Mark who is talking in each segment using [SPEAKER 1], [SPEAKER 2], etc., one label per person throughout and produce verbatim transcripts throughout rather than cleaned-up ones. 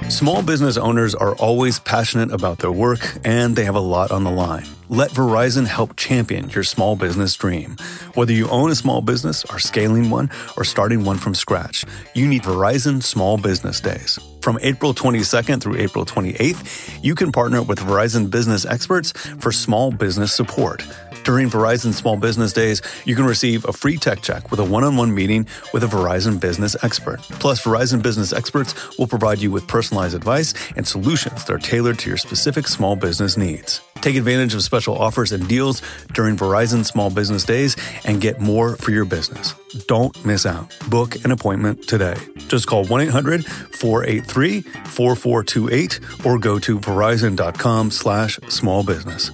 [SPEAKER 1] Small business owners are always passionate about their work, and they have a lot on the line. Let Verizon help champion your small business dream. Whether you own a small business, are scaling one, or starting one from scratch, you need Verizon Small Business Days. From April twenty-second through April twenty-eighth, you can partner with Verizon business experts for small business support. During Verizon Small Business Days, you can receive a free tech check with a one-on-one meeting with a Verizon business expert. Plus, Verizon business experts will provide you with personalized advice and solutions that are tailored to your specific small business needs. Take advantage of special offers and deals during Verizon Small Business Days and get more for your business. Don't miss out. Book an appointment today. Just call one eight hundred four eight three four four two eight or go to verizon.com slash small business.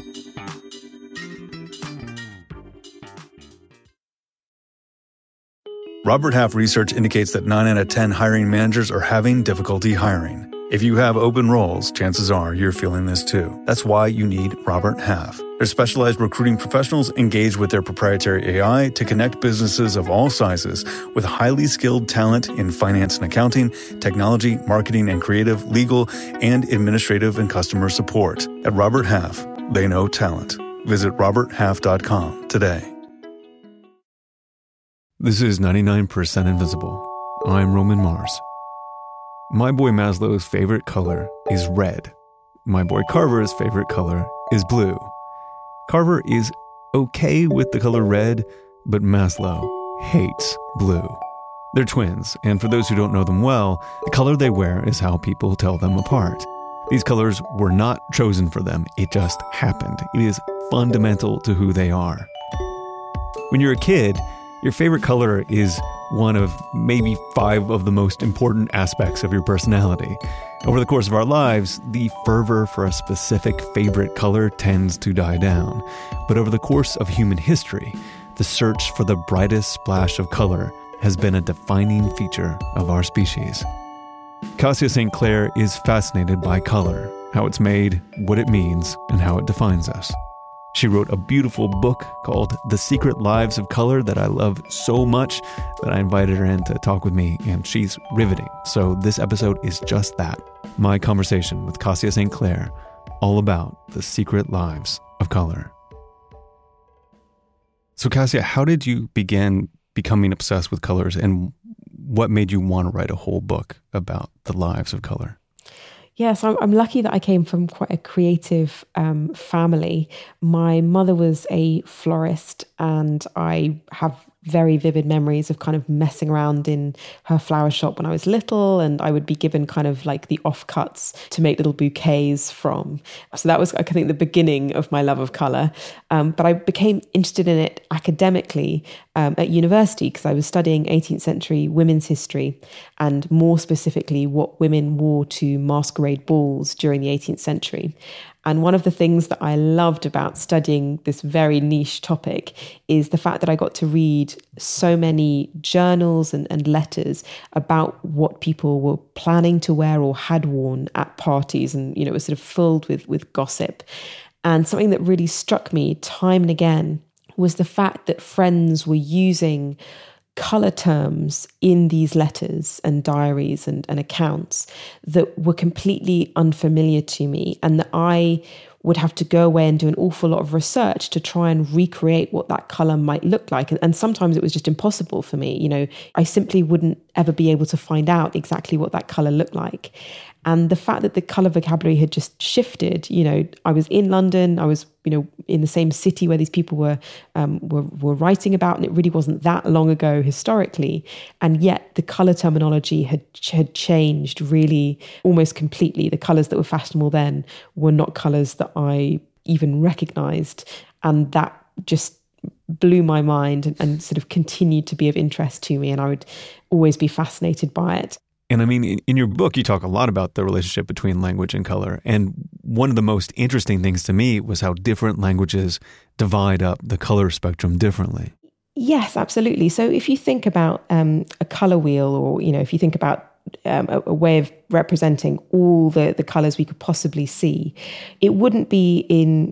[SPEAKER 1] Robert Half research indicates that nine out of ten hiring managers are having difficulty hiring. If you have open roles, chances are you're feeling this too. That's why you need Robert Half. Their specialized recruiting professionals engage with their proprietary A I to connect businesses of all sizes with highly skilled talent in finance and accounting, technology, marketing and creative, legal, and administrative and customer support. At Robert Half, they know talent. Visit robert half dot com today.
[SPEAKER 2] This is ninety-nine percent Invisible. I'm Roman Mars. My boy Maslow's favorite color is red. My boy Carver's favorite color is blue. Carver is okay with the color red, but Maslow hates blue. They're twins, and for those who don't know them well, the color they wear is how people tell them apart. These colors were not chosen for them, it just happened. It is fundamental to who they are. When you're a kid, your favorite color is one of maybe five of the most important aspects of your personality. Over the course of our lives, the fervor for a specific favorite color tends to die down. But over the course of human history, the search for the brightest splash of color has been a defining feature of our species. Kassia Saint Clair is fascinated by color, how it's made, what it means, and how it defines us. She wrote a beautiful book called The Secret Lives of Color that I love so much that I invited her in to talk with me, and she's riveting. So this episode is just that. My conversation with Kassia Saint Clair, all about the secret lives of color. So Kassia, how did you begin becoming obsessed with colors, and what made you want to write a whole book about the lives of color?
[SPEAKER 3] Yes, I'm, I'm lucky that I came from quite a creative um, family. My mother was a florist, and I have very vivid memories of kind of messing around in her flower shop when I was little, and I would be given kind of like the offcuts to make little bouquets from. So that was, I think, the beginning of my love of colour. Um, but I became interested in it academically um, at university because I was studying eighteenth century women's history, and more specifically what women wore to masquerade balls during the eighteenth century. And one of the things that I loved about studying this very niche topic is the fact that I got to read so many journals and, and letters about what people were planning to wear or had worn at parties. And, you know, it was sort of filled with, with gossip. And something that really struck me time and again was the fact that friends were using color terms in these letters and diaries and, and accounts that were completely unfamiliar to me, and that I would have to go away and do an awful lot of research to try and recreate what that color might look like. And, and sometimes it was just impossible for me. You know, I simply wouldn't ever be able to find out exactly what that color looked like. And the fact that the color vocabulary had just shifted, you know, I was in London, I was, you know, in the same city where these people were, um, were, were writing about, and it really wasn't that long ago historically. And yet the color terminology had, had changed really almost completely. The colors that were fashionable then were not colors that I even recognized. And that just blew my mind and, and sort of continued to be of interest to me. And I would always be fascinated by it.
[SPEAKER 2] And I mean, in your book, you talk a lot about the relationship between language and color. And one of the most interesting things to me was how different languages divide up the color spectrum differently.
[SPEAKER 3] Yes, absolutely. So if you think about um, a color wheel, or, you know, if you think about um, a, a way of representing all the, the colors we could possibly see, it wouldn't be in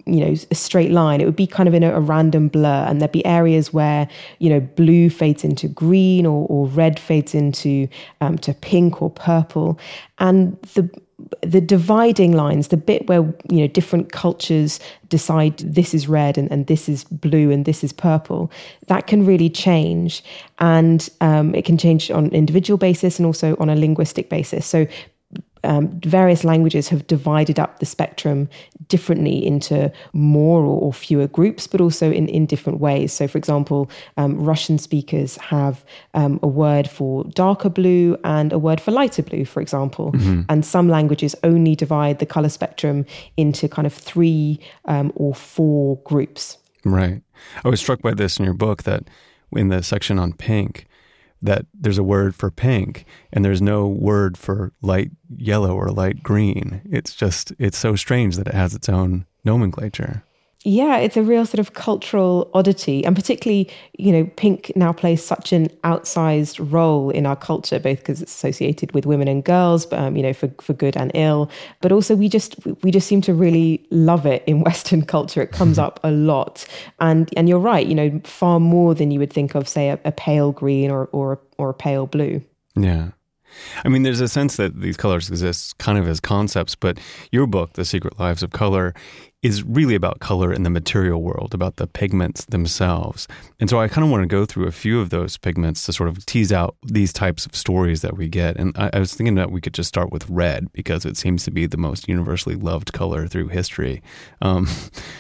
[SPEAKER 3] you know, a straight line. It would be kind of in a, a random blur, and there'd be areas where, you know, blue fades into green, or, or red fades into um, to pink or purple. And the the dividing lines, the bit where, you know, different cultures decide this is red and, and this is blue and this is purple, that can really change. And um, it can change on an individual basis and also on a linguistic basis. So Um, various languages have divided up the spectrum differently into more or, or fewer groups, but also in, in different ways. So, for example, um, Russian speakers have um, a word for darker blue and a word for lighter blue, for example. Mm-hmm. And some languages only divide the color spectrum into kind of three um, or four groups.
[SPEAKER 2] Right. I was struck by this in your book, that in the section on pink, that there's a word for pink and there's no word for light yellow or light green. It's just, it's so strange that it has its own nomenclature.
[SPEAKER 3] Yeah, it's a real sort of cultural oddity. And particularly, you know, pink now plays such an outsized role in our culture, both because it's associated with women and girls, but, um, you know, for, for good and ill. But also we just we just seem to really love it in Western culture. It comes up a lot. And and you're right, you know, far more than you would think of, say, a, a pale green or, or, or a pale blue.
[SPEAKER 2] Yeah. I mean, there's a sense that these colors exist kind of as concepts, but your book, The Secret Lives of Color, is really about color in the material world, about the pigments themselves. And so I kind of want to go through a few of those pigments to sort of tease out these types of stories that we get. And I, I was thinking that we could just start with red, because it seems to be the most universally loved color through history. Um,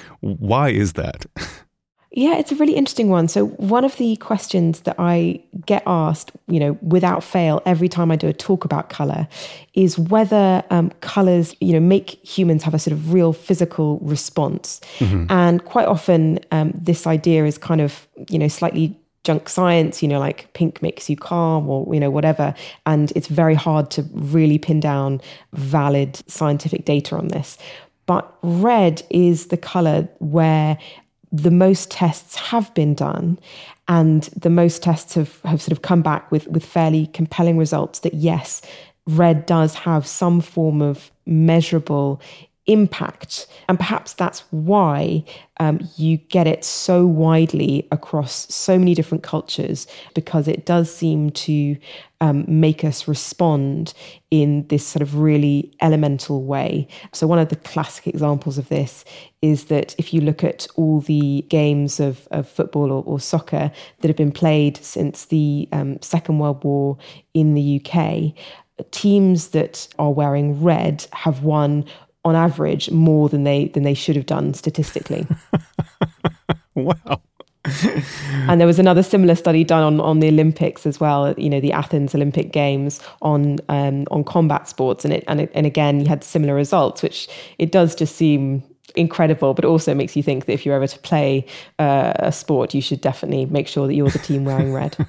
[SPEAKER 2] why is that?
[SPEAKER 3] Yeah, it's a really interesting one. So one of the questions that I get asked, you know, without fail, every time I do a talk about color, is whether um, colors, you know, make humans have a sort of real physical response. Mm-hmm. And quite often um, this idea is kind of, you know, slightly junk science, you know, like pink makes you calm or, you know, whatever. And it's very hard to really pin down valid scientific data on this. But red is the color where the most tests have been done, and the most tests have, have sort of come back with, with fairly compelling results that, yes, red does have some form of measurable impact. And perhaps that's why um, you get it so widely across so many different cultures, because it does seem to um, make us respond in this sort of really elemental way. So one of the classic examples of this is that if you look at all the games of, of football or, or soccer that have been played since the um, Second World War in the U K, teams that are wearing red have won on average more than they than they should have done statistically.
[SPEAKER 2] Wow.
[SPEAKER 3] And there was another similar study done on, on the Olympics as well, you know, the Athens Olympic Games on um, on combat sports. And it and it, and again, you had similar results, which it does just seem incredible, but also makes you think that if you're ever to play uh, a sport, you should definitely make sure that you're the team wearing red.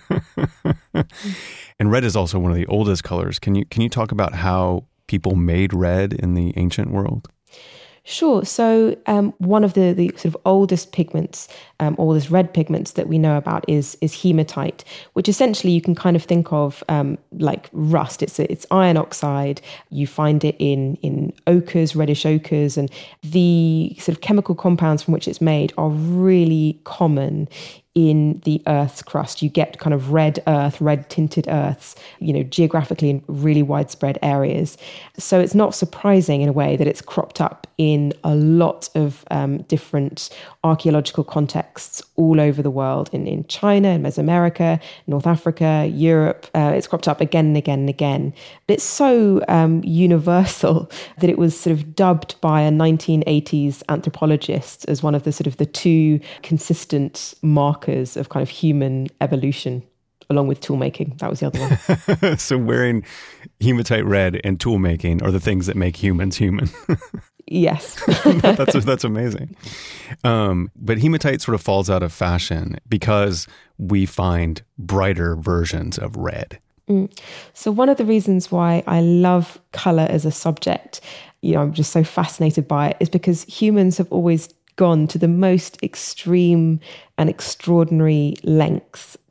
[SPEAKER 2] And red is also one of the oldest colors. Can you can you talk about how people made red in the ancient world?
[SPEAKER 3] Sure. So um, one of the, the sort of oldest pigments, um, oldest red pigments that we know about is is hematite, which essentially you can kind of think of um, like rust. It's it's iron oxide. You find it in in ochres, reddish ochres, and the sort of chemical compounds from which it's made are really common in the Earth's crust. You get kind of red earth, red tinted earths, you know, geographically in really widespread areas. So it's not surprising in a way that it's cropped up in a lot of um, different archaeological contexts all over the world, in, in China, in Mesoamerica, North Africa, Europe. Uh, it's cropped up again and again and again. But it's so um, universal that it was sort of dubbed by a nineteen eighties anthropologist as one of the sort of the two consistent markers of kind of human evolution, along with tool making. That was the other one.
[SPEAKER 2] So wearing hematite red and tool making are the things that make humans human.
[SPEAKER 3] Yes.
[SPEAKER 2] that's that's amazing. Um, but hematite sort of falls out of fashion because we find brighter versions of red.
[SPEAKER 3] Mm. So one of the reasons why I love color as a subject, you know, I'm just so fascinated by it, is because humans have always gone to the most extreme and extraordinary lengths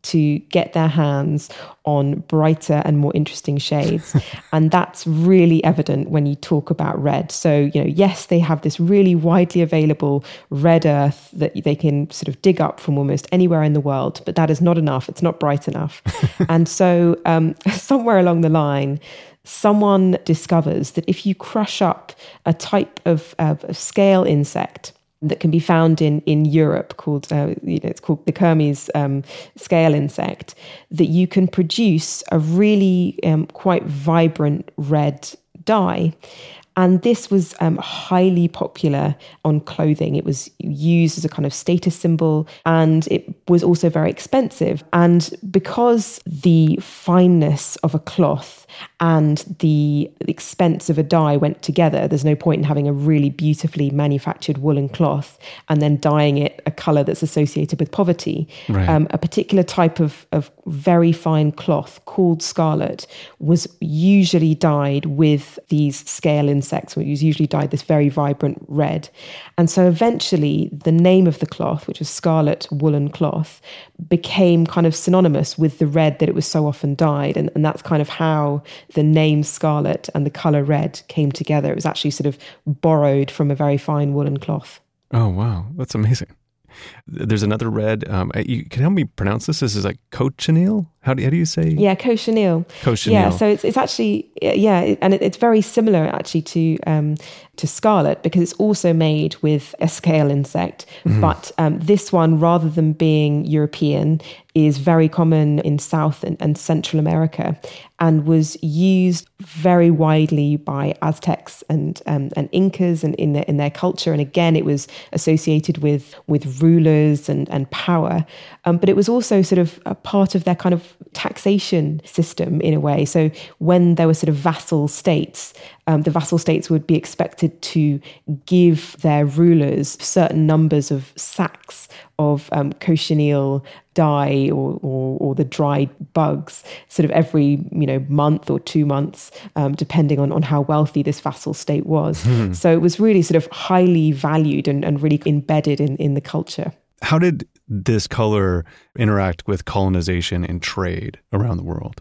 [SPEAKER 3] to get their hands on brighter and more interesting shades. And that's really evident when you talk about red. So, you know, yes, they have this really widely available red earth that they can sort of dig up from almost anywhere in the world, but that is not enough. It's not bright enough. And so um, somewhere along the line, someone discovers that if you crush up a type of, uh, of scale insect that can be found in, in Europe called, uh, you know, it's called the Kermes um, scale insect, that you can produce a really um, quite vibrant red dye. And this was um, highly popular on clothing. It was used as a kind of status symbol, and it was also very expensive. And because the fineness of a cloth and the expense of a dye went together, there's no point in having a really beautifully manufactured woolen cloth and then dyeing it a colour that's associated with poverty.
[SPEAKER 2] Right.
[SPEAKER 3] Um, a particular type of, of very fine cloth called scarlet was usually dyed with these scale insects. Insects, which was usually dyed this very vibrant red. And so eventually the name of the cloth, which was scarlet woolen cloth, became kind of synonymous with the red that it was so often dyed. And, and that's kind of how the name scarlet and the colour red came together. It was actually sort of borrowed from a very fine woolen cloth.
[SPEAKER 2] Oh, wow. That's amazing. There's another red. Um, you can help me pronounce this. This is like cochineal. How do, how do you say?
[SPEAKER 3] Yeah, cochineal.
[SPEAKER 2] Cochineal.
[SPEAKER 3] Yeah, so it's it's actually yeah, and it, it's very similar actually to um, to scarlet because it's also made with a scale insect. Mm-hmm. But um, this one, rather than being European, is very common in South and, and Central America, and was used very widely by Aztecs and um, and Incas and in their in their culture. And again, it was associated with with rulers and and power. Um, but it was also sort of a part of their kind of taxation system in a way. So when there were sort of vassal states, um, the vassal states would be expected to give their rulers certain numbers of sacks of um, cochineal dye or, or or the dried bugs sort of every, you know, month or two months, um, depending on, on how wealthy this vassal state was. Hmm. So it was really sort of highly valued and, and really embedded in, in the culture.
[SPEAKER 2] How did this color interact with colonization and trade around the world?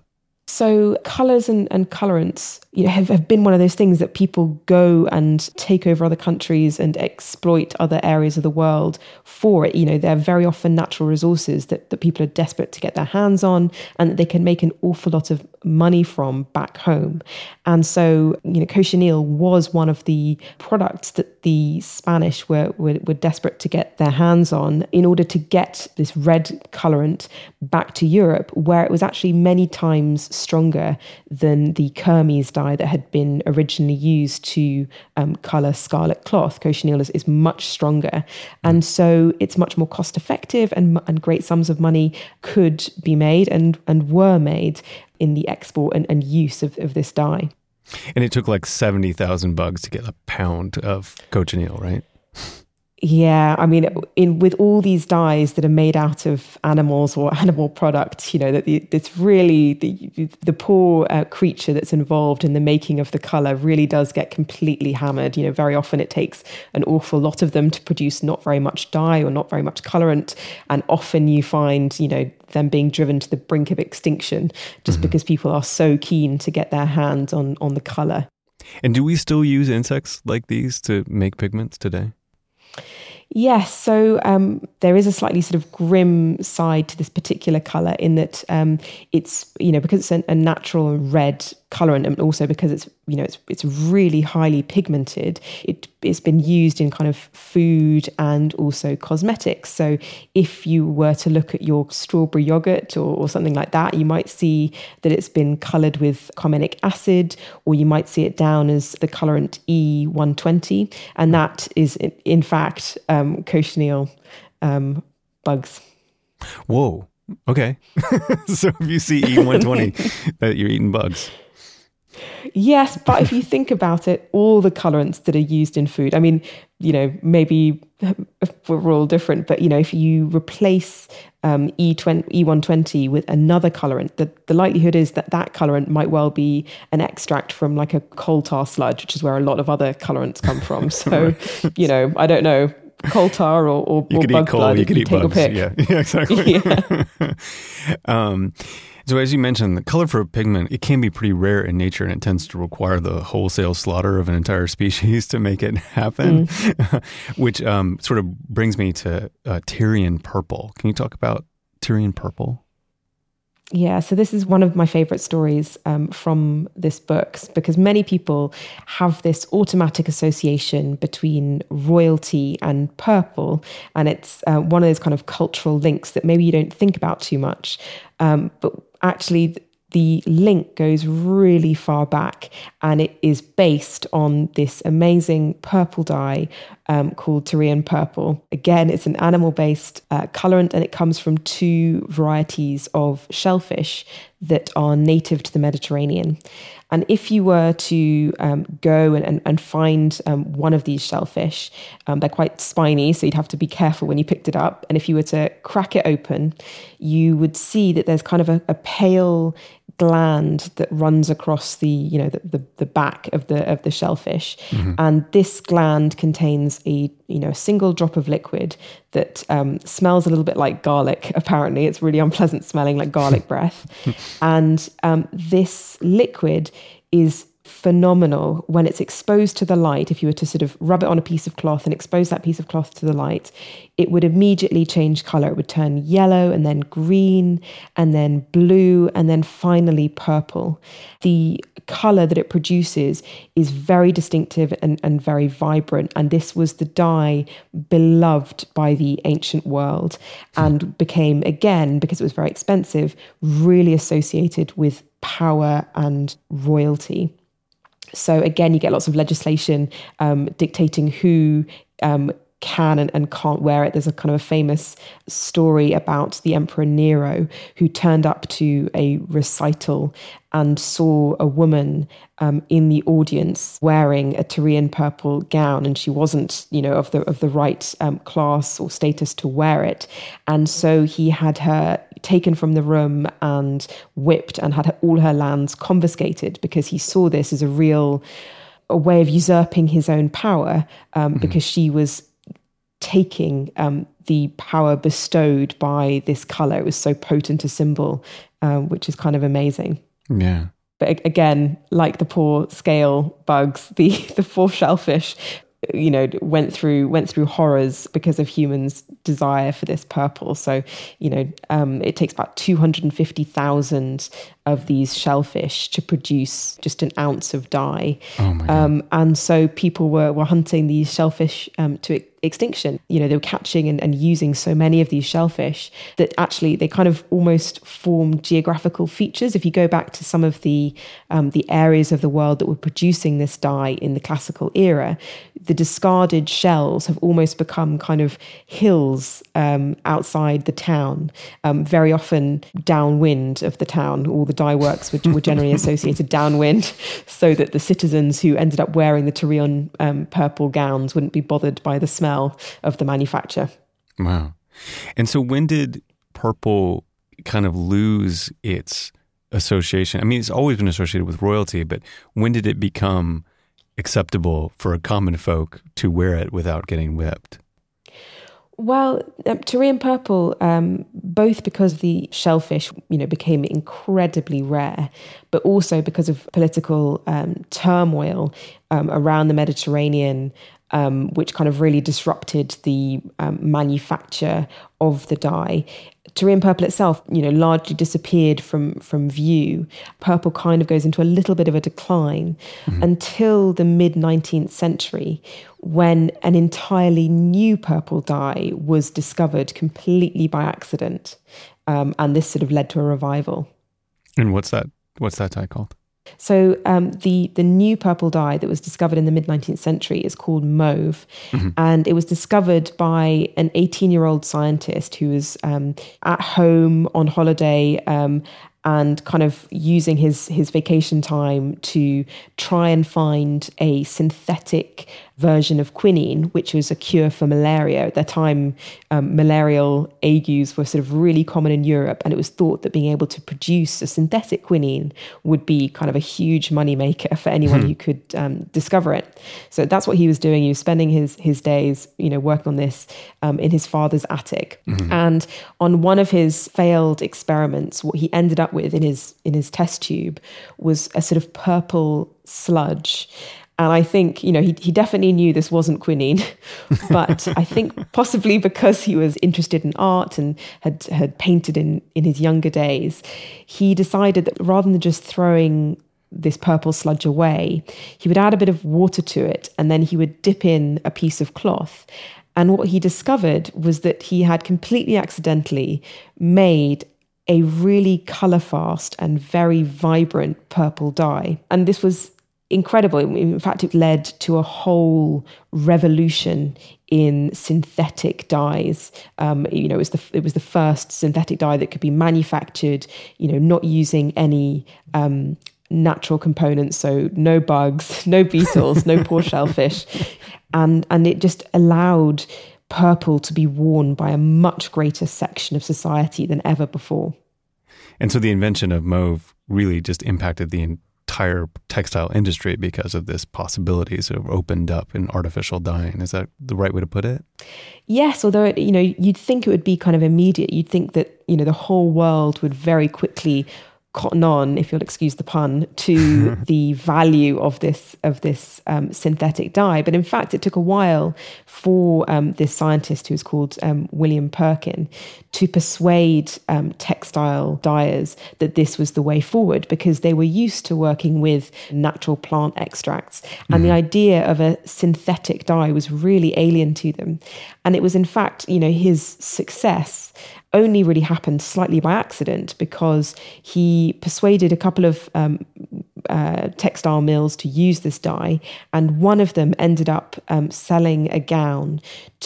[SPEAKER 3] So colours and, and colorants, you know, have, have been one of those things that people go and take over other countries and exploit other areas of the world for it. You know, they're very often natural resources that, that people are desperate to get their hands on and that they can make an awful lot of money from back home. And so, you know, cochineal was one of the products that the Spanish were, were, were desperate to get their hands on in order to get this red colorant back to Europe, where it was actually many times stronger than the Kermes dye that had been originally used to um, colour scarlet cloth. Cochineal is, is much stronger. And so it's much more cost effective, and, and great sums of money could be made and, and were made in the export and, and use of, of this dye.
[SPEAKER 2] And it took like seventy thousand bugs to get a pound of cochineal, right?
[SPEAKER 3] Yeah, I mean, in with all these dyes that are made out of animals or animal products, you know, that it's really the the poor uh, creature that's involved in the making of the color really does get completely hammered. You know, very often it takes an awful lot of them to produce not very much dye or not very much colorant, and often you find, you know, them being driven to the brink of extinction just mm-hmm. because people are so keen to get their hands on on the color.
[SPEAKER 2] And do we still use insects like these to make pigments today?
[SPEAKER 3] Yes, so um, there is a slightly sort of grim side to this particular colour in that um, it's, you know, because it's a, a natural red colorant, and also because it's, you know, it's it's really highly pigmented, it, it's been used in kind of food and also cosmetics. So if you were to look at your strawberry yogurt or, or something like that, you might see that it's been coloured with carminic acid, or you might see it down as the colorant E one twenty, and that is in, in fact um, cochineal um, bugs.
[SPEAKER 2] Whoa. Okay. So if you see E one twenty, that you're eating bugs.
[SPEAKER 3] Yes, but if you think about it, all the colorants that are used in food, I mean, you know, maybe we're all different, but, you know, if you replace um, E one twenty with another colorant, the, the likelihood is that that colorant might well be an extract from like a coal tar sludge, which is where a lot of other colorants come from. So, you know, I don't know. coal tar or, or,
[SPEAKER 2] you
[SPEAKER 3] or
[SPEAKER 2] could
[SPEAKER 3] bug
[SPEAKER 2] eat coal,
[SPEAKER 3] blood.
[SPEAKER 2] you could
[SPEAKER 3] You
[SPEAKER 2] eat
[SPEAKER 3] take
[SPEAKER 2] bugs.
[SPEAKER 3] a pick.
[SPEAKER 2] Yeah, yeah, exactly.
[SPEAKER 3] Yeah.
[SPEAKER 2] um, so as you mentioned, the color for a pigment, it can be pretty rare in nature, and it tends to require the wholesale slaughter of an entire species to make it happen, mm. which um, sort of brings me to uh, Tyrian purple. Can you talk about Tyrian purple?
[SPEAKER 3] Yeah, so this is one of my favorite stories um, from this book, because many people have this automatic association between royalty and purple. And it's uh, one of those kind of cultural links that maybe you don't think about too much. Um, but actually, the link goes really far back, and it is based on this amazing purple dye um, called Tyrian purple. Again, it's an animal-based uh, colorant, and it comes from two varieties of shellfish that are native to the Mediterranean. And if you were to um, go and, and, and find um, one of these shellfish, um, they're quite spiny, so you'd have to be careful when you picked it up. And if you were to crack it open, you would see that there's kind of a, a pale gland that runs across the, you know, the, the, the back of the of the shellfish. Mm-hmm. And this gland contains a, you know, a single drop of liquid that um, smells a little bit like garlic. Apparently, it's really unpleasant smelling, like garlic breath. And um, this liquid is phenomenal when it's exposed to the light. If you were to sort of rub it on a piece of cloth and expose that piece of cloth to the light, it would immediately change color. It would turn yellow and then green and then blue and then finally purple. The color that it produces is very distinctive and, and very vibrant. And this was the dye beloved by the ancient world and became, again, because it was very expensive, really associated with power and royalty. So again, you get lots of legislation um, dictating who um, can and, and can't wear it. There's a kind of a famous story about the Emperor Nero, who turned up to a recital and saw a woman um, in the audience wearing a Tyrian purple gown, and she wasn't, you know, of the of the right um, class or status to wear it. And so he had her taken from the room and whipped and had all her lands confiscated, because he saw this as a real a way of usurping his own power, um, mm-hmm. because she was taking um, the power bestowed by this color. It was so potent a symbol, um, which is kind of amazing.
[SPEAKER 2] Yeah.
[SPEAKER 3] But again, like the poor scale bugs, the the poor shellfish, you know, went through went through horrors because of humans' desire for this purple. So, you know, um, it takes about two hundred fifty thousand of these shellfish to produce just an ounce of dye.
[SPEAKER 2] Oh my God.
[SPEAKER 3] Um, and so people were were hunting these shellfish um, to extinction. You know, they were catching and, and using so many of these shellfish that actually they kind of almost formed geographical features. If you go back to some of the um, the areas of the world that were producing this dye in the classical era, the discarded shells have almost become kind of hills um, outside the town, um, very often downwind of the town. All the dye works were, were generally associated downwind, so that the citizens who ended up wearing the Tyrian um, purple gowns wouldn't be bothered by the smell of the manufacture.
[SPEAKER 2] Wow. And so when did purple kind of lose its association? I mean, it's always been associated with royalty, but when did it become acceptable for a common folk to wear it without getting whipped?
[SPEAKER 3] Well, um, Tyrian purple, um, both because the shellfish, you know, became incredibly rare, but also because of political um, turmoil um, around the Mediterranean, um, which kind of really disrupted the um, manufacture of the dye. Tyrian purple itself, you know, largely disappeared from from view. Purple kind of goes into a little bit of a decline mm-hmm. until the mid-nineteenth century, when an entirely new purple dye was discovered completely by accident. Um, and this sort of led to a revival.
[SPEAKER 2] And what's that? What's that dye called?
[SPEAKER 3] So um, the, the new purple dye that was discovered in the mid-nineteenth century is called mauve. Mm-hmm. And it was discovered by an eighteen-year-old scientist who was um, at home on holiday um, and kind of using his, his vacation time to try and find a synthetic version of quinine, which was a cure for malaria. At that time, um, malarial agues were sort of really common in Europe, and it was thought that being able to produce a synthetic quinine would be kind of a huge moneymaker for anyone who could um, discover it. So that's what he was doing. He was spending his his days, you know, working on this um, in his father's attic. Mm-hmm. And on one of his failed experiments, what he ended up with in his in his test tube was a sort of purple sludge. And I think, you know, he he definitely knew this wasn't quinine, but I think possibly because he was interested in art and had had painted in, in his younger days, he decided that rather than just throwing this purple sludge away, he would add a bit of water to it, and then he would dip in a piece of cloth. And what he discovered was that he had completely accidentally made a really colour-fast and very vibrant purple dye. And this was incredible. In fact, it led to a whole revolution in synthetic dyes. Um, you know, it was the it was the first synthetic dye that could be manufactured, you know, not using any um, natural components, so no bugs, no beetles, no poor shellfish, and and it just allowed purple to be worn by a much greater section of society than ever before.
[SPEAKER 2] And so the invention of mauve really just impacted the entire textile industry because of this possibility sort of opened up in artificial dyeing. Is that the right way to put it?
[SPEAKER 3] Yes, although, it, you know, you'd think it would be kind of immediate. You'd think that, you know, the whole world would very quickly cotton on, if you'll excuse the pun, to the value of this of this um, synthetic dye. But in fact, it took a while for um, this scientist, who's called um, William Perkin, to persuade um, textile dyers that this was the way forward, because they were used to working with natural plant extracts. And mm-hmm. the idea of a synthetic dye was really alien to them. And it was, in fact, you know, his success only really happened slightly by accident, because he persuaded a couple of um, uh, textile mills to use this dye, and one of them ended up um, selling a gown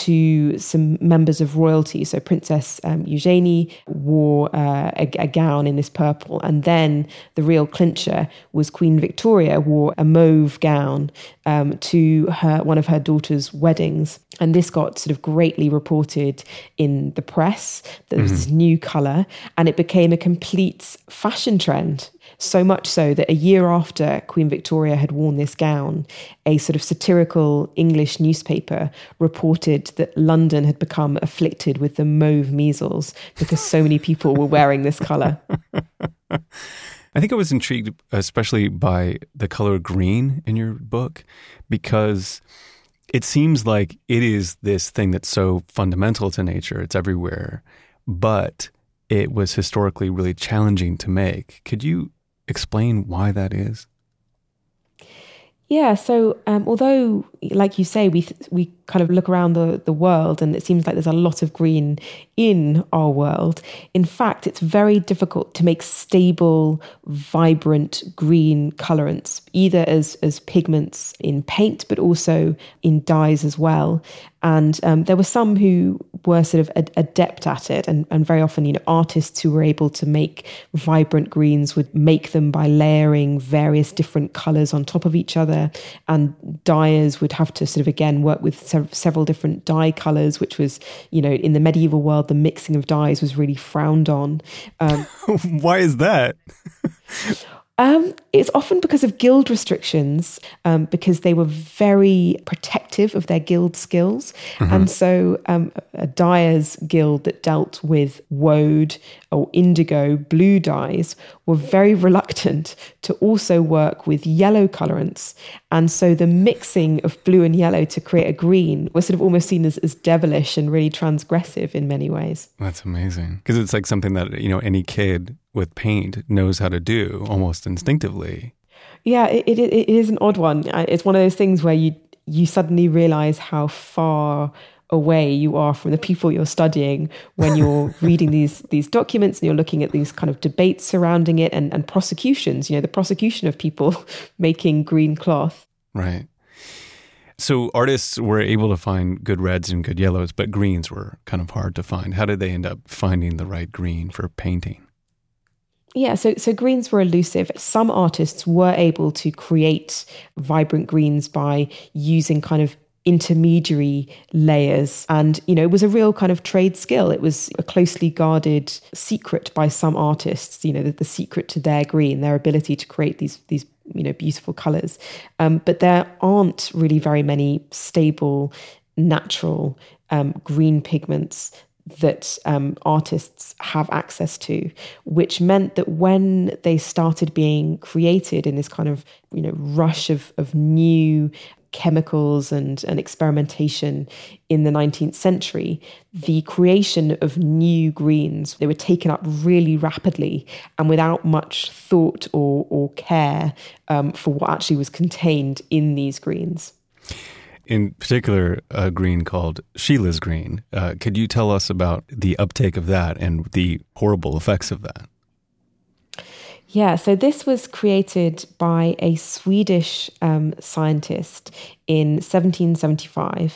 [SPEAKER 3] to some members of royalty. So Princess um, Eugenie wore uh, a, a gown in this purple, and then the real clincher was Queen Victoria wore a mauve gown um, to her one of her daughter's weddings. And this got sort of greatly reported in the press, that there was this new colour, and it became a complete fashion trend. So much so that a year after Queen Victoria had worn this gown, a sort of satirical English newspaper reported that London had become afflicted with the mauve measles because so many people were wearing this colour.
[SPEAKER 2] I think I was intrigued especially by the color green in your book, because it seems like it is this thing that's so fundamental to nature. It's everywhere, but it was historically really challenging to make. Could you explain why that is?
[SPEAKER 3] Yeah, so um, although, like you say, we we kind of look around the, the world and it seems like there's a lot of green in our world, in fact, it's very difficult to make stable, vibrant green colorants, either as, as pigments in paint, but also in dyes as well. And um, there were some who were sort of ad- adept at it, and, and very often, you know, artists who were able to make vibrant greens would make them by layering various different colors on top of each other, and dyers would have to sort of, again, work with sev- several different dye colors, which was, you know, in the medieval world, the mixing of dyes was really frowned on. Um,
[SPEAKER 2] Why is that?
[SPEAKER 3] Um, it's often because of guild restrictions, um, because they were very protective of their guild skills. Mm-hmm. And so um, a dyer's guild that dealt with woad or indigo blue dyes were very reluctant to also work with yellow colorants. And so the mixing of blue and yellow to create a green was sort of almost seen as, as devilish and really transgressive in many ways.
[SPEAKER 2] That's amazing. Because it's like something that, you know, any kid with paint knows how to do almost instinctively.
[SPEAKER 3] Yeah, it, it, it is an odd one. It's one of those things where you you suddenly realize how far away you are from the people you're studying when you're reading these these documents and you're looking at these kind of debates surrounding it and, and prosecutions, you know, the prosecution of people making green cloth.
[SPEAKER 2] Right. So artists were able to find good reds and good yellows, but greens were kind of hard to find. How did they end up finding the right green for painting?
[SPEAKER 3] Yeah, so so greens were elusive. Some artists were able to create vibrant greens by using kind of intermediary layers. And, you know, it was a real kind of trade skill. It was a closely guarded secret by some artists, you know, the, the secret to their green, their ability to create these, these you know, beautiful colors. Um, but there aren't really very many stable, natural um, green pigments that um, artists have access to, which meant that when they started being created in this kind of, you know, rush of, of new chemicals and, and experimentation in the nineteenth century, the creation of new greens, they were taken up really rapidly and without much thought or, or care um, for what actually was contained in these greens.
[SPEAKER 2] In particular, a green called Sheila's green. Uh, could you tell us about the uptake of that and the horrible effects of that?
[SPEAKER 3] Yeah, so this was created by a Swedish um, scientist in seventeen seventy-five.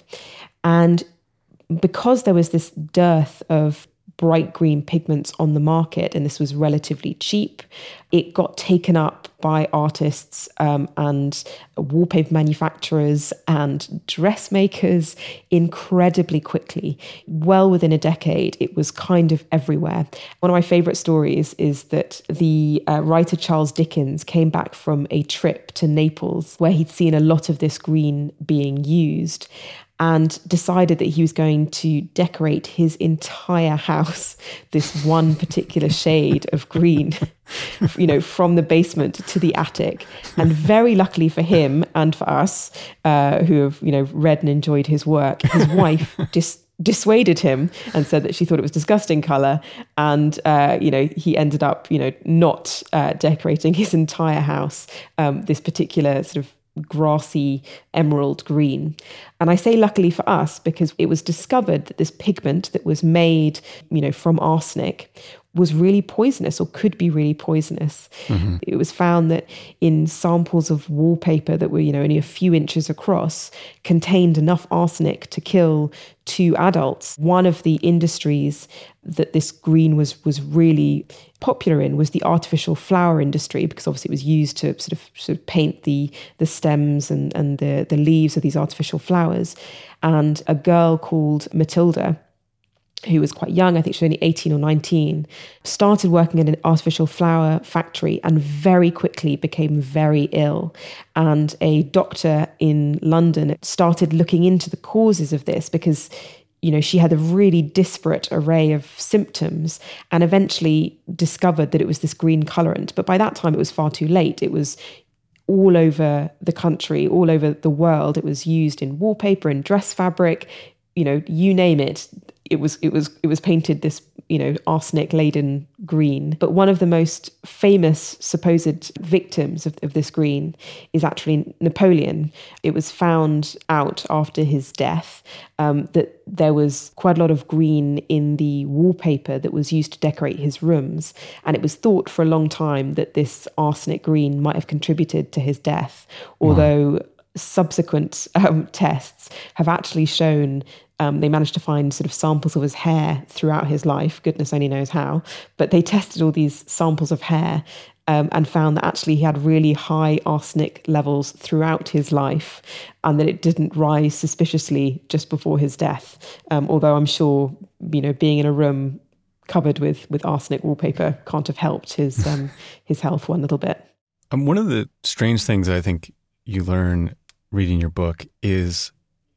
[SPEAKER 3] And because there was this dearth of bright green pigments on the market, and this was relatively cheap, it got taken up by artists um, and wallpaper manufacturers and dressmakers incredibly quickly. Well within a decade, it was kind of everywhere. One of my favorite stories is that the uh, writer Charles Dickens came back from a trip to Naples where he'd seen a lot of this green being used, and decided that he was going to decorate his entire house this one particular shade of green, you know, from the basement to the attic. And very luckily for him and for us, uh, who have, you know, read and enjoyed his work, his wife just dissuaded him and said that she thought it was disgusting color. And, uh, you know, he ended up, you know, not uh, decorating his entire house, um, this particular sort of grassy emerald green. And I say luckily for us because it was discovered that this pigment that was made, you know, from arsenic was really poisonous or could be really poisonous. Mm-hmm. It was found that in samples of wallpaper that were, you know, only a few inches across contained enough arsenic to kill two adults. One of the industries that this green was was really popular in was the artificial flower industry, because obviously it was used to sort of sort of paint the the stems and, and the, the leaves of these artificial flowers. And a girl called Matilda, who was quite young, I think she was only eighteen or nineteen, started working in an artificial flower factory and very quickly became very ill. And a doctor in London started looking into the causes of this because, you know, she had a really disparate array of symptoms and eventually discovered that it was this green colorant. But by that time, it was far too late. It was all over the country, all over the world. It was used in wallpaper and dress fabric, you know, you name it. It was it was it was painted this, you know, arsenic laden green. But one of the most famous supposed victims of, of this green is actually Napoleon. It was found out after his death um, that there was quite a lot of green in the wallpaper that was used to decorate his rooms, and it was thought for a long time that this arsenic green might have contributed to his death, although wow. subsequent um, tests have actually shown. Um, they managed to find sort of samples of his hair throughout his life. Goodness only knows how. But they tested all these samples of hair um, and found that actually he had really high arsenic levels throughout his life, and that it didn't rise suspiciously just before his death. Um, although I'm sure, you know, being in a room covered with, with arsenic wallpaper can't have helped his um, his health one little bit.
[SPEAKER 2] Um, one of the strange things I think you learn reading your book is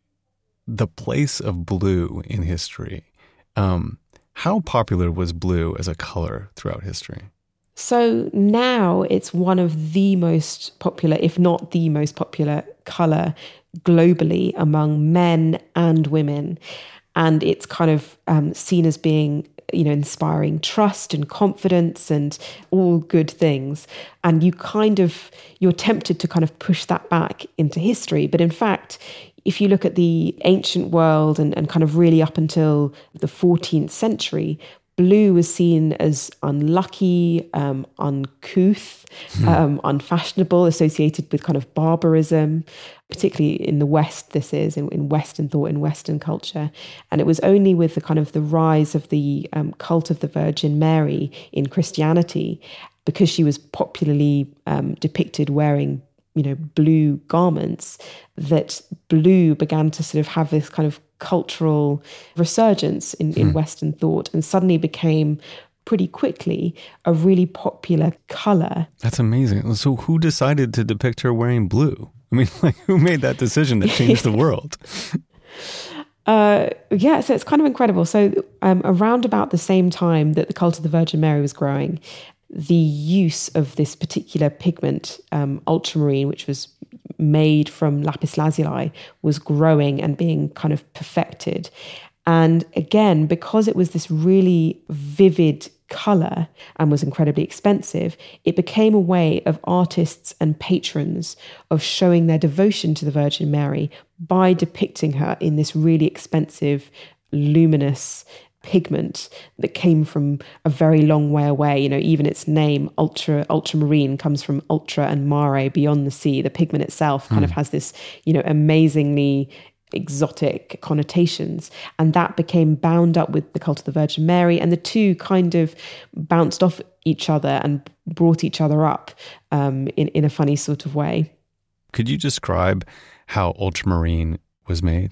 [SPEAKER 2] the place of blue in history. Um, how popular was blue as a color throughout history?
[SPEAKER 3] So now it's one of the most popular, if not the most popular color globally among men and women. And it's kind of um, seen as being, you know, inspiring trust and confidence and all good things. And you kind of, you're tempted to kind of push that back into history. But in fact, if you look at the ancient world and, and kind of really up until the fourteenth century, blue was seen as unlucky, um, uncouth, hmm. um, unfashionable, associated with kind of barbarism, particularly in the West, this is, in, in Western thought, in Western culture. And it was only with the kind of the rise of the um, cult of the Virgin Mary in Christianity, because she was popularly um, depicted wearing, you know, blue garments, that blue began to sort of have this kind of cultural resurgence in, in hmm. Western thought, and suddenly became pretty quickly a really popular color.
[SPEAKER 2] That's amazing. So who decided to depict her wearing blue? I mean, like, who made that decision that changed the world?
[SPEAKER 3] Uh, yeah, so it's kind of incredible. So um, around about the same time that the cult of the Virgin Mary was growing, the use of this particular pigment, um, ultramarine, which was made from lapis lazuli, was growing and being kind of perfected. And again, because it was this really vivid color and was incredibly expensive, it became a way of artists and patrons of showing their devotion to the Virgin Mary by depicting her in this really expensive, luminous pigment that came from a very long way away. You know, even its name, ultra ultramarine, comes from ultra and mare, beyond the sea. The pigment itself kind mm. of has this, you know, amazingly exotic connotations, and that became bound up with the cult of the Virgin Mary, and the two kind of bounced off each other and brought each other up um, in, in a funny sort of way.
[SPEAKER 2] Could you describe how ultramarine was made?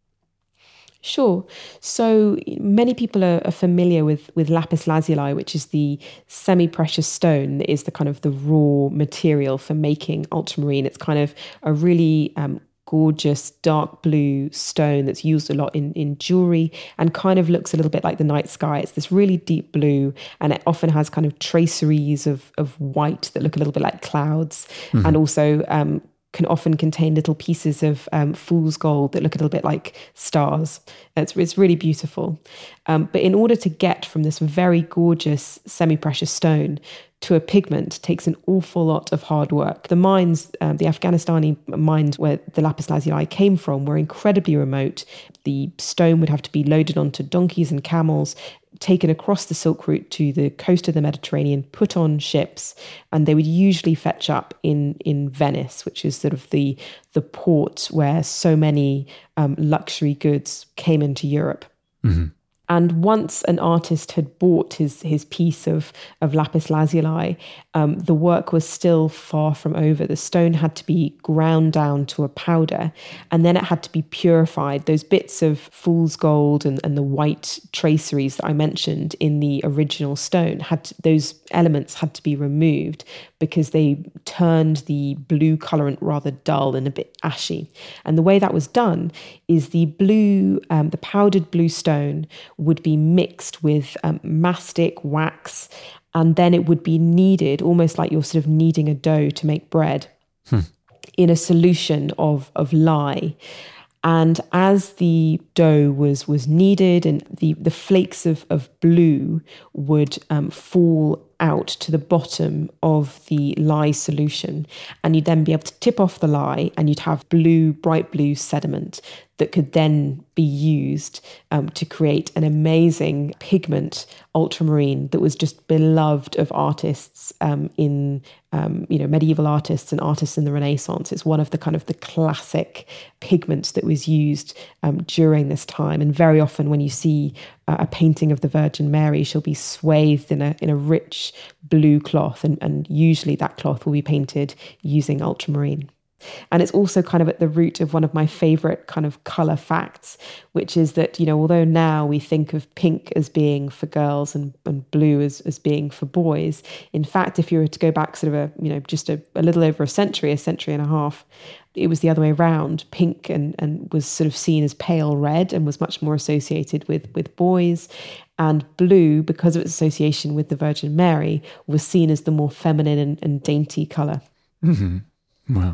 [SPEAKER 3] Sure. So many people are, are familiar with, with lapis lazuli, which is the semi-precious stone that is the kind of the raw material for making ultramarine. It's kind of a really um, gorgeous dark blue stone that's used a lot in, in jewelry, and kind of looks a little bit like the night sky. It's this really deep blue, and it often has kind of traceries of, of white that look a little bit like clouds, mm-hmm. and also um, can often contain little pieces of um, fool's gold that look a little bit like stars. It's, it's really beautiful. Um, but in order to get from this very gorgeous semi-precious stone to a pigment takes an awful lot of hard work. The mines, um, the Afghanistani mines where the lapis lazuli came from, were incredibly remote. The stone would have to be loaded onto donkeys and camels, taken across the Silk Route to the coast of the Mediterranean, put on ships, and they would usually fetch up in in Venice, which is sort of the the port where so many um, luxury goods came into Europe. Mm-hmm. And once an artist had bought his his piece of, of lapis lazuli, um, the work was still far from over. The stone had to be ground down to a powder, and then it had to be purified. Those bits of fool's gold and, and the white traceries that I mentioned in the original stone, had to, those elements had to be removed because they turned the blue colorant rather dull and a bit ashy. And the way that was done is the blue, um, the powdered blue stone would be mixed with um, mastic wax, and then it would be kneaded, almost like you're sort of kneading a dough to make bread, hmm. in a solution of of lye. And as the dough was was kneaded, and the, the flakes of, of blue would um, fall out to the bottom of the lye solution, and you'd then be able to tip off the lye, and you'd have blue, bright blue sediment that could then be used um, to create an amazing pigment ultramarine that was just beloved of artists um, in, um, you know, medieval artists and artists in the Renaissance. It's one of the kind of the classic pigments that was used um, during this time. And very often when you see uh, a painting of the Virgin Mary, she'll be swathed in a in a rich blue cloth, and, and usually that cloth will be painted using ultramarine. And it's also kind of at the root of one of my favorite kind of color facts, which is that, you know, although now we think of pink as being for girls and, and blue as, as being for boys, in fact, if you were to go back sort of a, you know, just a, a little over a century, a century and a half, it was the other way around. Pink and, and was sort of seen as pale red and was much more associated with, with boys. And blue, because of its association with the Virgin Mary, was seen as the more feminine and, and dainty color.
[SPEAKER 2] Mm-hmm. Wow.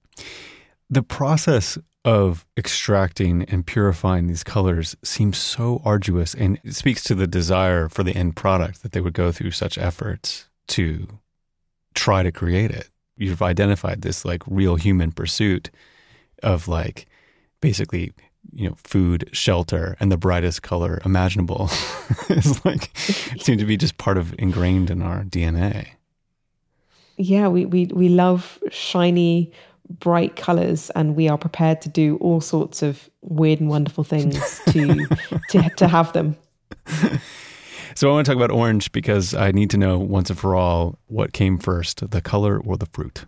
[SPEAKER 2] The process of extracting and purifying these colors seems so arduous, and it speaks to the desire for the end product that they would go through such efforts to try to create it. You've identified this like real human pursuit of like basically you know, food, shelter, and the brightest color imaginable. It's like, it seemed to be just part of ingrained in our D N A.
[SPEAKER 3] Yeah, we, we, we love shiny, bright colors, and we are prepared to do all sorts of weird and wonderful things to, to, to have them.
[SPEAKER 2] So I want to talk about orange because I need to know once and for all what came first, the color or the fruit?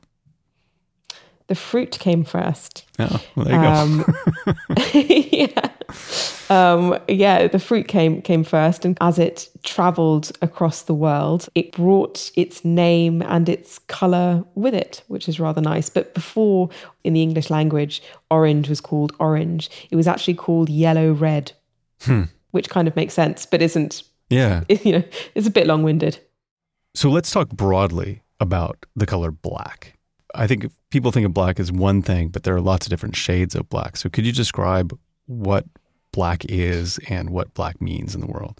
[SPEAKER 3] The fruit came first.
[SPEAKER 2] Oh, well, there you
[SPEAKER 3] um, go. yeah. Um, yeah, the fruit came came first, and as it traveled across the world, it brought its name and its color with it, which is rather nice. But before, in the English language, orange was called orange. It was actually called yellow red, hmm. which kind of makes sense, but isn't.
[SPEAKER 2] Yeah,
[SPEAKER 3] you know, it's a bit long-winded.
[SPEAKER 2] So let's talk broadly about the color black. I think people think of black as one thing, but there are lots of different shades of black. So could you describe what black is and what black means in the world?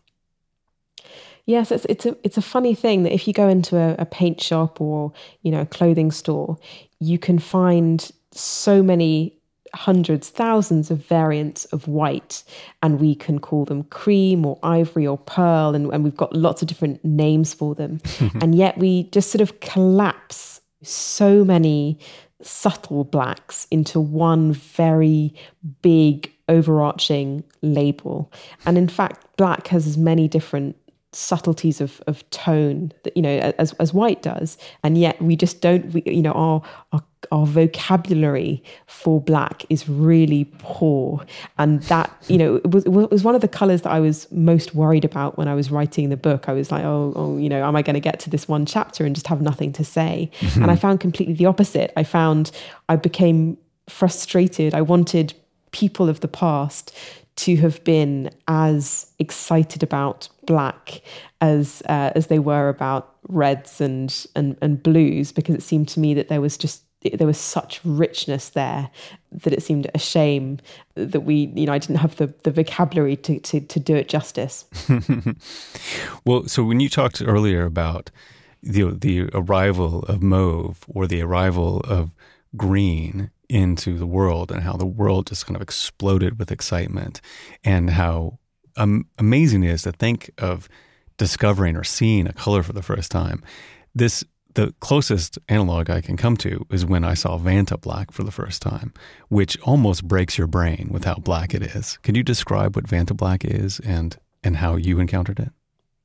[SPEAKER 3] Yes, it's it's a it's a funny thing that if you go into a, a paint shop or, you know, a clothing store, you can find so many hundreds, thousands of variants of white, and we can call them cream or ivory or pearl, and, and we've got lots of different names for them. And yet we just sort of collapse so many subtle blacks into one very big overarching label. And in fact, black has as many different subtleties of of tone that, you know, as as white does, and yet we just don't we, you know our, our our vocabulary for black is really poor. And that, you know, it was, it was one of the colors that I was most worried about when I was writing the book. I was like, oh, oh you know, am I going to get to this one chapter and just have nothing to say? Mm-hmm. And I found completely the opposite. I found I became frustrated. I wanted people of the past to have been as excited about black as uh, as they were about reds and, and and blues, because it seemed to me that there was just there was such richness there that it seemed a shame that we, you know, I didn't have the, the vocabulary to, to, to do it justice.
[SPEAKER 2] Well, so when you talked earlier about the, the arrival of mauve or the arrival of green into the world and how the world just kind of exploded with excitement, and how um, amazing it is to think of discovering or seeing a color for the first time. This The closest analog I can come to is when I saw Vanta Black for the first time, which almost breaks your brain with how black it is. Can you describe what Vanta Black is and, and how you encountered it?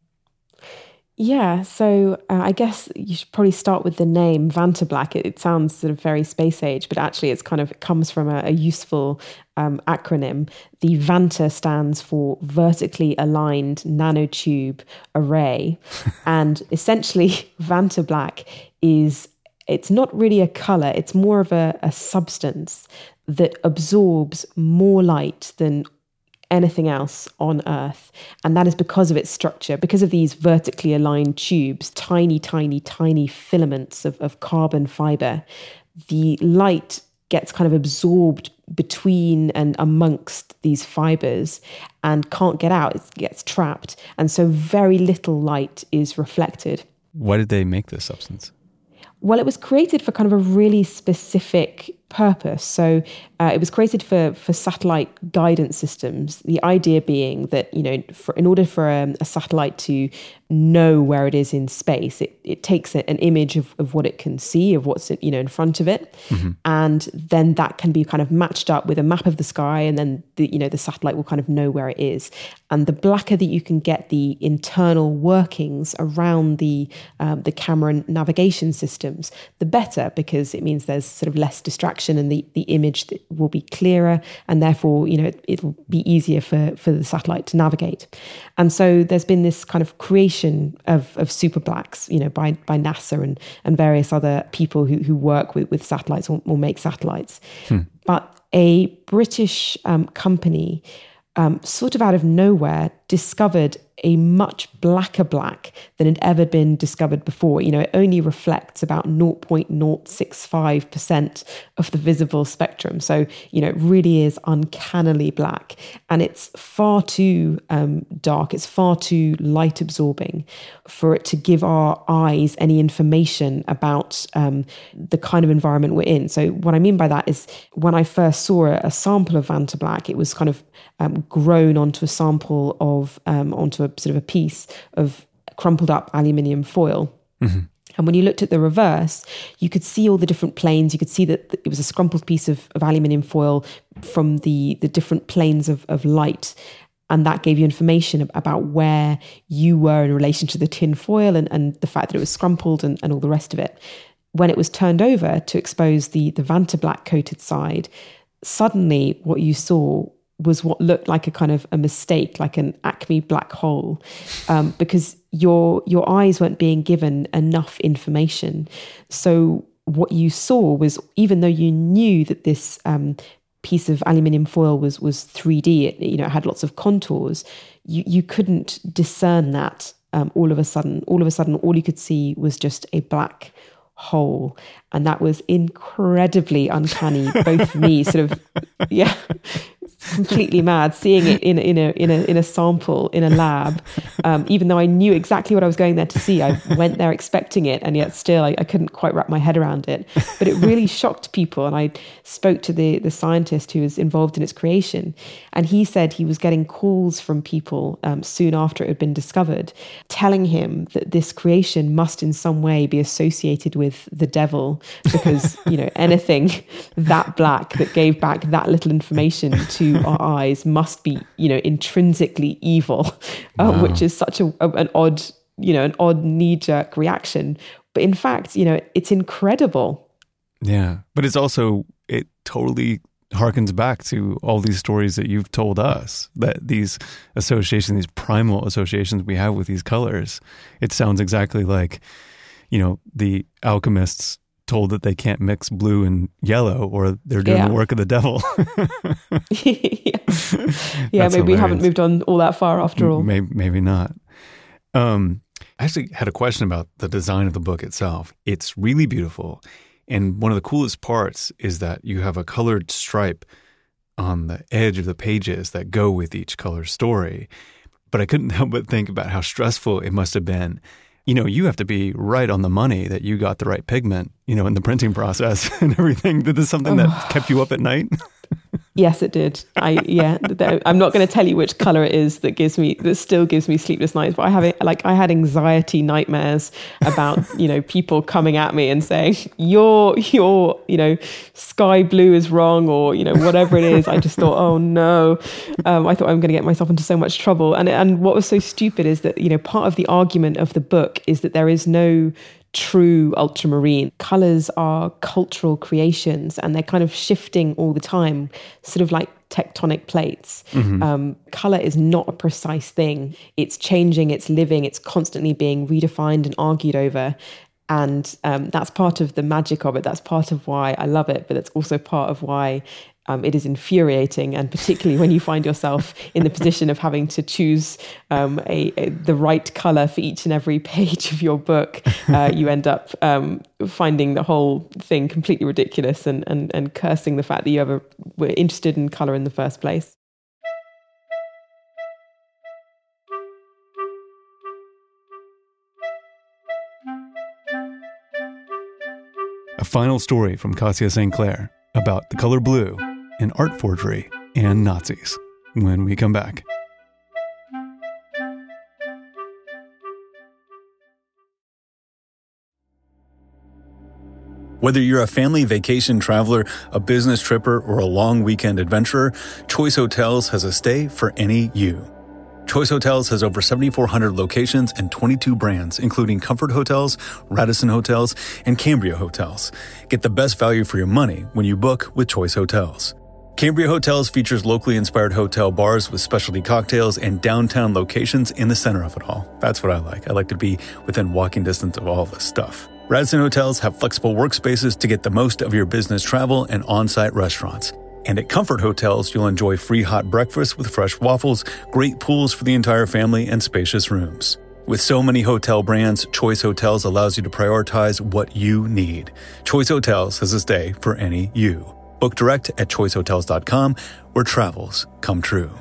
[SPEAKER 3] Yeah, so uh, I guess you should probably start with the name Vanta Black. It, it sounds sort of very space age, but actually it's kind of, it comes from a, a useful um, acronym. The Vanta stands for Vertically Aligned Nanotube Array. And essentially Vanta Black is, it's not really a color, it's more of a, a substance that absorbs more light than anything else on Earth. And that is because of its structure, because of these vertically aligned tubes, tiny, tiny, tiny filaments of, of carbon fiber. The light gets kind of absorbed between and amongst these fibers and can't get out. It gets trapped. And so very little light is reflected.
[SPEAKER 2] Why did they make this substance?
[SPEAKER 3] Well, it was created for kind of a really specific purpose. So uh, it was created for for satellite guidance systems. The idea being that, you know, for, in order for a, a satellite to know where it is in space, it, it takes a, an image of, of what it can see, of what's, you know, in front of it. Mm-hmm. And then that can be kind of matched up with a map of the sky, and then the, you know, the satellite will kind of know where it is. And the blacker that you can get the internal workings around the um, the camera navigation systems, the better, because it means there's sort of less distraction and the, the image will be clearer, and therefore, you know, it, it'll be easier for, for the satellite to navigate. And so there's been this kind of creation of, of super blacks, you know, by, by NASA and, and various other people who, who work with, with satellites or, or make satellites. Hmm. But a British um, company Um, sort of out of nowhere, discovered a much blacker black than had ever been discovered before. You know, it only reflects about zero point zero six five percent of the visible spectrum. So, you know, it really is uncannily black, and it's far too um, dark. It's far too light absorbing for it to give our eyes any information about um, the kind of environment we're in. So what I mean by that is when I first saw a, a sample of Vantablack, it was kind of um, grown onto a sample of, um, onto a sort of a piece of crumpled up aluminium foil. Mm-hmm. And when you looked at the reverse, you could see all the different planes. You could see that it was a scrumpled piece of, of aluminium foil from the, the different planes of, of light. And that gave you information about where you were in relation to the tin foil and, and the fact that it was scrumpled and, and all the rest of it. When it was turned over to expose the, the Vantablack coated side, suddenly what you saw was what looked like a kind of a mistake, like an Acme black hole, um, because your your eyes weren't being given enough information. So what you saw was, even though you knew that this um, piece of aluminium foil was was three D, it, you know, it had lots of contours, you you couldn't discern that. Um, all of a sudden, all of a sudden, all you could see was just a black hole, and that was incredibly uncanny. Both for me, sort of, yeah. completely mad seeing it in in a in a in a sample in a lab, um, even though I knew exactly what I was going there to see. I went there expecting it, and yet still I, I couldn't quite wrap my head around it. But it really shocked people, and I spoke to the the scientist who was involved in its creation, and he said he was getting calls from people um, soon after it had been discovered, telling him that this creation must in some way be associated with the devil, because you know anything that black that gave back that little information to our eyes must be, you know, intrinsically evil, uh, wow. which is such a, a an odd, you know, an odd knee-jerk reaction. But in fact, you know, it's incredible.
[SPEAKER 2] Yeah, but it's also, it totally harkens back to all these stories that you've told us, that these associations, these primal associations we have with these colors. It sounds exactly like, you know, the alchemists told that they can't mix blue and yellow or they're doing yeah. the work of the devil.
[SPEAKER 3] yeah, yeah maybe hilarious. We haven't moved on all that far after all.
[SPEAKER 2] Maybe, maybe not. Um, I actually had a question about the design of the book itself. It's really beautiful. And one of the coolest parts is that you have a colored stripe on the edge of the pages that go with each color story. But I couldn't help but think about how stressful it must have been. You know, you have to be right on the money that you got the right pigment, you know, in the printing process and everything. Did this something that kept you up at night?
[SPEAKER 3] Yes, it did. I yeah. I'm not going to tell you which color it is that gives me that still gives me sleepless nights. But I have like I had anxiety nightmares about you know people coming at me and saying your your you know sky blue is wrong or you know whatever it is. I just thought, oh no, um, I thought I'm going to get myself into so much trouble. And and what was so stupid is that you know part of the argument of the book is that there is no true ultramarine. Colors are cultural creations and they're kind of shifting all the time, sort of like tectonic plates. Mm-hmm. Um, color is not a precise thing. It's changing, it's living, it's constantly being redefined and argued over. And um, that's part of the magic of it. That's part of why I love it, but it's also part of why Um, it is infuriating, and particularly when you find yourself in the position of having to choose um, a, a the right color for each and every page of your book, uh, you end up um, finding the whole thing completely ridiculous and, and, and cursing the fact that you ever were interested in color in the first place.
[SPEAKER 2] A final story from Kassia Saint Clair about the color blue and art forgery and Nazis when we come back.
[SPEAKER 1] Whether you're a family vacation traveler, a business tripper, or a long weekend adventurer, Choice Hotels has a stay for any you. Choice Hotels has over seventy-four hundred locations and twenty-two brands, including Comfort Hotels, Radisson Hotels, and Cambria Hotels. Get the best value for your money when you book with Choice Hotels. Cambria Hotels features locally inspired hotel bars with specialty cocktails and downtown locations in the center of it all. That's what I like. I like to be within walking distance of all this stuff. Radisson Hotels have flexible workspaces to get the most of your business travel and on-site restaurants. And at Comfort Hotels, you'll enjoy free hot breakfast with fresh waffles, great pools for the entire family, and spacious rooms. With so many hotel brands, Choice Hotels allows you to prioritize what you need. Choice Hotels has a stay for any you. Book direct at choice hotels dot com, where travels come true.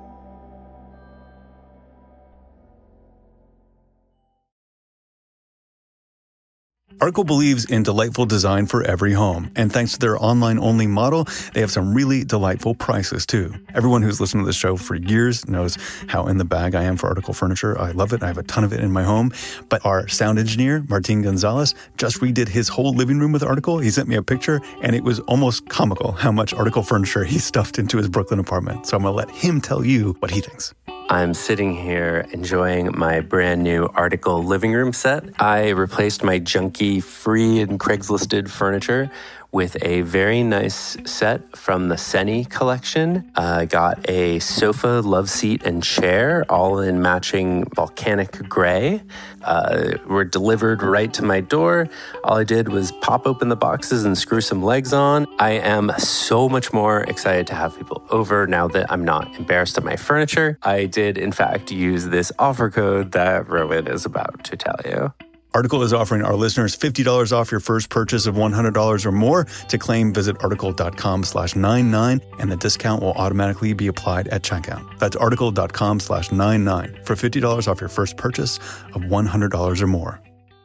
[SPEAKER 1] Article believes in delightful design for every home, and thanks to their online-only model, they have some really delightful prices too. Everyone who's listened to this show for years knows how in the bag I am for Article furniture. I love it. I have a ton of it in my home. But our sound engineer, Martin Gonzalez, just redid his whole living room with Article. He sent me a picture, and it was almost comical how much Article furniture he stuffed into his Brooklyn apartment. So I'm going to let him tell you what he thinks.
[SPEAKER 4] I'm sitting here enjoying my brand new Article living room set. I replaced my junky free and Craigslisted furniture with a very nice set from the Seni collection. I uh, got a sofa, love seat, and chair, all in matching volcanic gray. Uh, were delivered right to my door. All I did was pop open the boxes and screw some legs on. I am so much more excited to have people over now that I'm not embarrassed of my furniture. I did, in fact, use this offer code that Rowan is about to tell you.
[SPEAKER 1] Article is offering our listeners fifty dollars off your first purchase of one hundred dollars or more. To claim, visit article.com slash 99, and the discount will automatically be applied at checkout. That's article.com slash 99 for fifty dollars off your first purchase of one hundred dollars or more.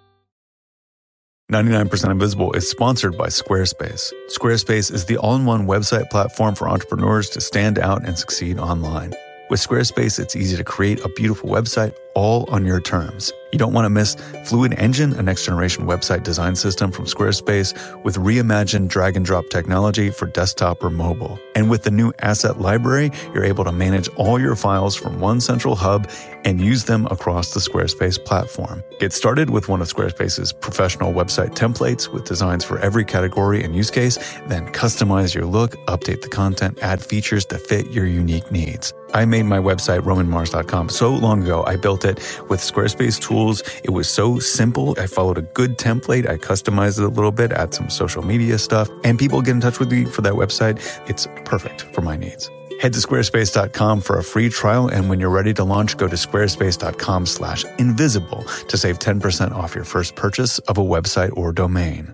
[SPEAKER 1] ninety-nine percent Invisible is sponsored by Squarespace. Squarespace is the all-in-one website platform for entrepreneurs to stand out and succeed online. With Squarespace, it's easy to create a beautiful website all on your terms. You don't want to miss Fluid Engine, a next-generation website design system from Squarespace with reimagined drag-and-drop technology for desktop or mobile. And with the new Asset Library, you're able to manage all your files from one central hub and use them across the Squarespace platform. Get started with one of Squarespace's professional website templates with designs for every category and use case, then customize your look, update the content, add features to fit your unique needs. I made my website, roman mars dot com, so long ago. I built it with Squarespace tools. It was so simple. I followed a good template. I customized it a little bit, add some social media stuff, and people get in touch with me for that website. It's perfect for my needs. Head to squarespace dot com for a free trial, and when you're ready to launch, go to squarespace.com slash invisible to save ten percent off your first purchase of a website or domain.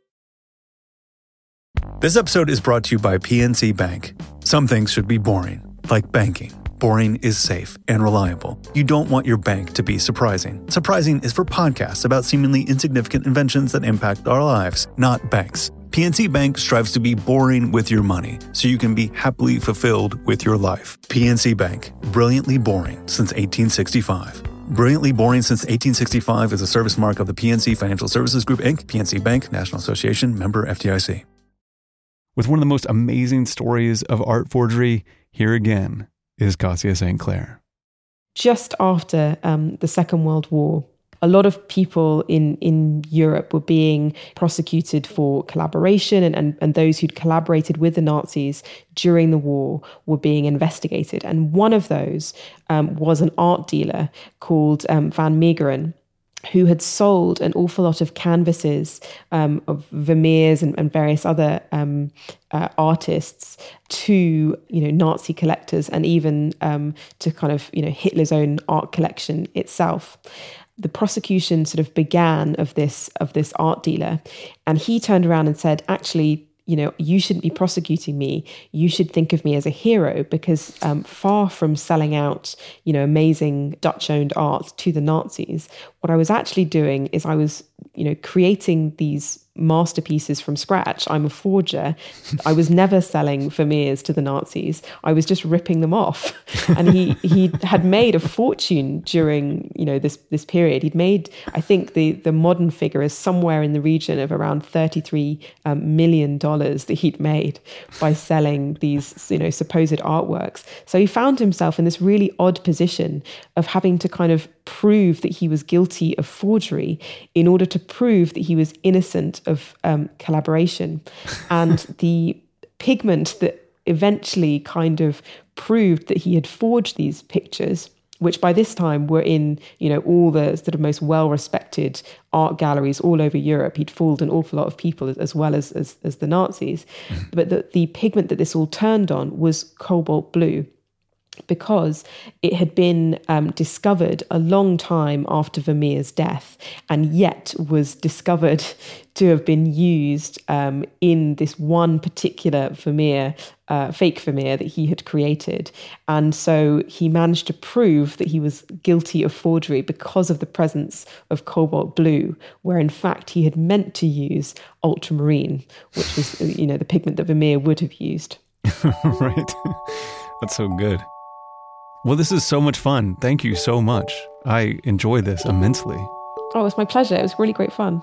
[SPEAKER 1] This episode is brought to you by P N C Bank. Some things should be boring, like banking. Boring is safe and reliable. You don't want your bank to be surprising. Surprising is for podcasts about seemingly insignificant inventions that impact our lives, not banks. P N C Bank strives to be boring with your money, so you can be happily fulfilled with your life. P N C Bank, brilliantly boring since eighteen sixty-five. Brilliantly Boring Since eighteen sixty-five is a service mark of the P N C Financial Services Group, Incorporated. P N C Bank, National Association, member F D I C.
[SPEAKER 2] With one of the most amazing stories of art forgery, here again is Kassia Saint Clair.
[SPEAKER 3] Just after um, the Second World War, a lot of people in, in Europe were being prosecuted for collaboration, and, and, and those who'd collaborated with the Nazis during the war were being investigated. And one of those um, was an art dealer called um, Van Meegeren, who had sold an awful lot of canvases um, of Vermeers and, and various other um, uh, artists to, you know, Nazi collectors, and even um, to kind of, you know, Hitler's own art collection itself. The prosecution sort of began of this of this art dealer, and he turned around and said, actually, you know, you shouldn't be prosecuting me. You should think of me as a hero, because um, far from selling out, you know, amazing Dutch-owned art to the Nazis, what I was actually doing is I was, you know, creating these masterpieces from scratch. I'm a forger. I was never selling Vermeers to the Nazis. I was just ripping them off. And he he had made a fortune during, you know, this this period. He'd made, I think the the modern figure is somewhere in the region of around thirty-three um, million dollars that he'd made by selling these, you know, supposed artworks. So he found himself in this really odd position of having to kind of prove that he was guilty of forgery in order to prove that he was innocent of um, collaboration. And the pigment that eventually kind of proved that he had forged these pictures which by this time were in, you know, all the sort of most well-respected art galleries all over Europe. He'd fooled an awful lot of people as well as as, as the Nazis. Mm. But the, the pigment that this all turned on was cobalt blue, because it had been um, discovered a long time after Vermeer's death, and yet was discovered to have been used um, in this one particular Vermeer, uh, fake Vermeer that he had created. And so he managed to prove that he was guilty of forgery because of the presence of cobalt blue, where in fact he had meant to use ultramarine, which was, you know, the pigment that Vermeer would have used.
[SPEAKER 2] Right. That's so good. Well, this is so much fun. Thank you so much. I enjoy this immensely.
[SPEAKER 3] Oh, it's my pleasure. It was really great fun.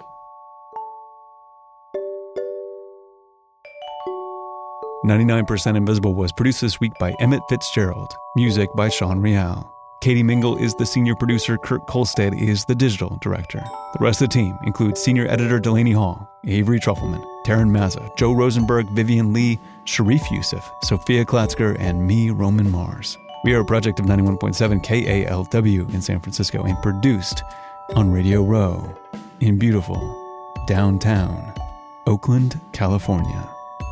[SPEAKER 2] ninety-nine percent Invisible was produced this week by Emmett Fitzgerald. Music by Sean Real. Katie Mingle is the senior producer. Kurt Kolstad is the digital director. The rest of the team includes senior editor Delaney Hall, Avery Trufelman, Taryn Mazza, Joe Rosenberg, Vivian Lee, Sharif Youssef, Sophia Klatzker, and me, Roman Mars. We are a project of ninety-one point seven K A L W in San Francisco and produced on Radio Row in beautiful downtown Oakland, California.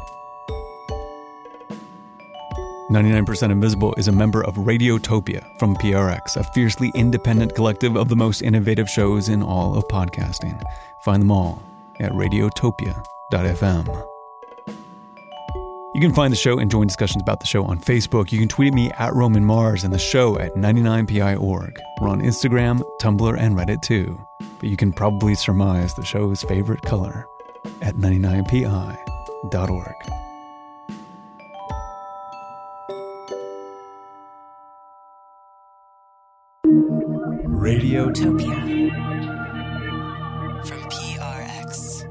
[SPEAKER 2] ninety-nine percent Invisible is a member of Radiotopia from P R X, a fiercely independent collective of the most innovative shows in all of podcasting. Find them all at radiotopia dot f m. You can find the show and join discussions about the show on Facebook. You can tweet at me at Roman Mars and the show at ninety-nine P I dot org. We're on Instagram, Tumblr, and Reddit too. But you can probably surmise the show's favorite color at ninety-nine P I dot org.
[SPEAKER 5] Radiotopia from P R X.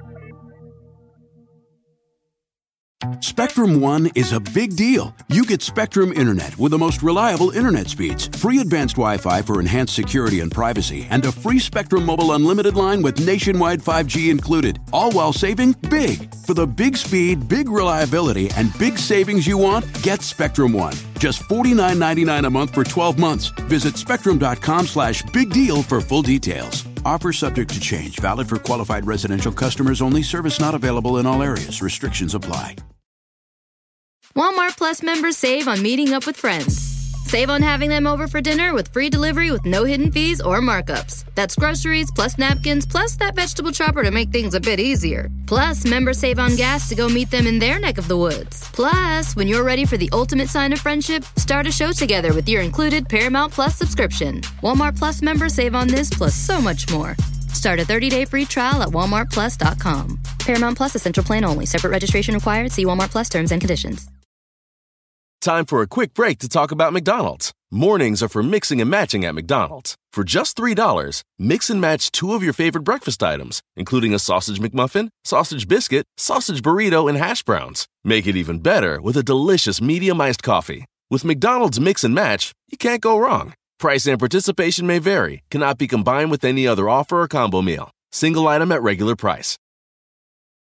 [SPEAKER 6] Spectrum One is a big deal. You get Spectrum Internet with the most reliable internet speeds, free advanced Wi-Fi for enhanced security and privacy, and a free Spectrum Mobile Unlimited line with nationwide five G included, all while saving big. For the big speed, big reliability, and big savings you want, get Spectrum One. Just forty-nine ninety-nine a month for twelve months. Visit spectrum.com slash big deal for full details. Offer subject to change. Valid for qualified residential customers only. Service not available in all areas. Restrictions apply.
[SPEAKER 7] Walmart Plus members save on meeting up with friends. Save on having them over for dinner with free delivery with no hidden fees or markups. That's groceries, plus napkins, plus that vegetable chopper to make things a bit easier. Plus, members save on gas to go meet them in their neck of the woods. Plus, when you're ready for the ultimate sign of friendship, start a show together with your included Paramount Plus subscription. Walmart Plus members save on this plus so much more. Start a thirty-day free trial at walmart plus dot com. Paramount Plus Essential Plan only. Separate registration required. See Walmart Plus terms and conditions.
[SPEAKER 8] Time for a quick break to talk about McDonald's. Mornings are for mixing and matching at McDonald's. For just three dollars, mix and match two of your favorite breakfast items, including a sausage McMuffin, sausage biscuit, sausage burrito, and hash browns. Make it even better with a delicious medium iced coffee. With McDonald's Mix and Match, you can't go wrong. Price and participation may vary, cannot be combined with any other offer or combo meal. Single item at regular price.